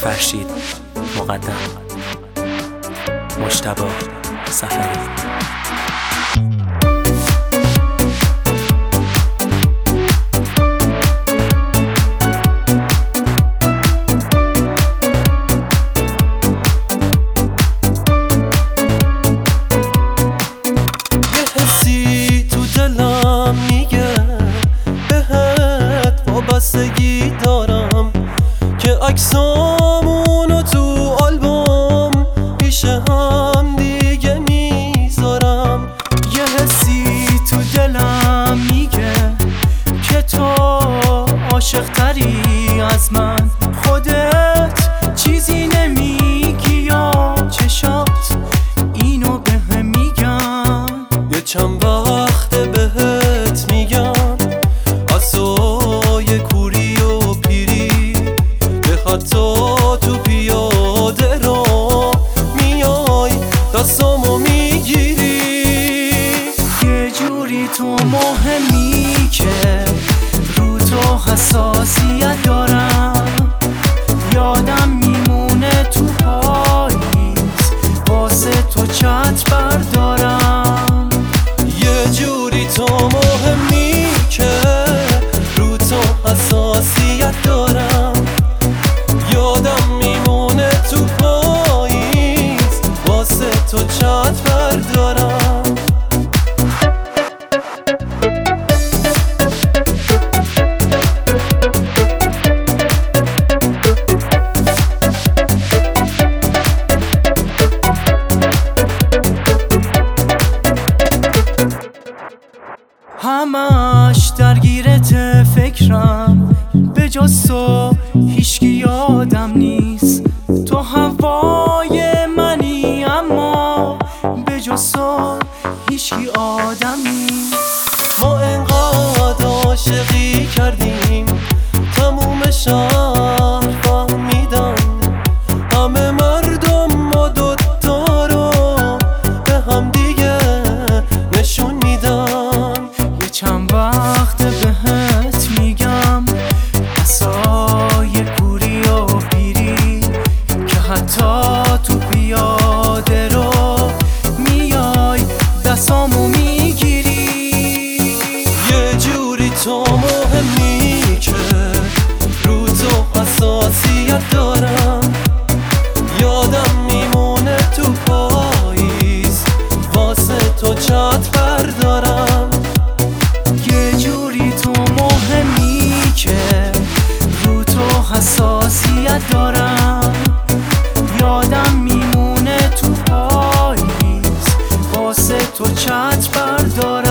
فرشید مقدم مجتبی سفری. بستگی دارم که عکسامونو تو آلبوم پیش هم دیگه میذارم. یه حسی تو دلم میگه که تو عاشق تری از من، خودت چیزی نمیگی یا چشات اینو بهم میگن. یه چند وقت بهت میگم حتی تو پیاده رو میای دستامو میگیری. یه جوری تو مهمی که رو تو حساسیت دارم، یادم میمونه تو پاییز واسه تو چت بردارم. یه جوری تو مهمی که رو تو حساسیت دارم، یادم میمونه تو پاییز واسه تو چت بردارم. همش درگیرت فکرم، به جز تو هیچکی یادم نیست. تو هوای منی اما به جز تو هیچکی آدم نیست. ما انقدر عاشقی کردیم تموم شهر فهمیدن، همه مردم ما دوتا رو به هم دیگه نشون میدن. یه چند وقت بهت میگم عصای کوری و پیری که حتی تو پیاده رو میای دستامو میگیری. یه جوری تو مهمی که رو تو حساسیت دارم، یادم میمونه تو پاییز واسه تو چت بردارم. یه جوری تو مهمی که رو تو حساسیت دارم، یادم میمونه تو پاییز واسه تو چت بردارم.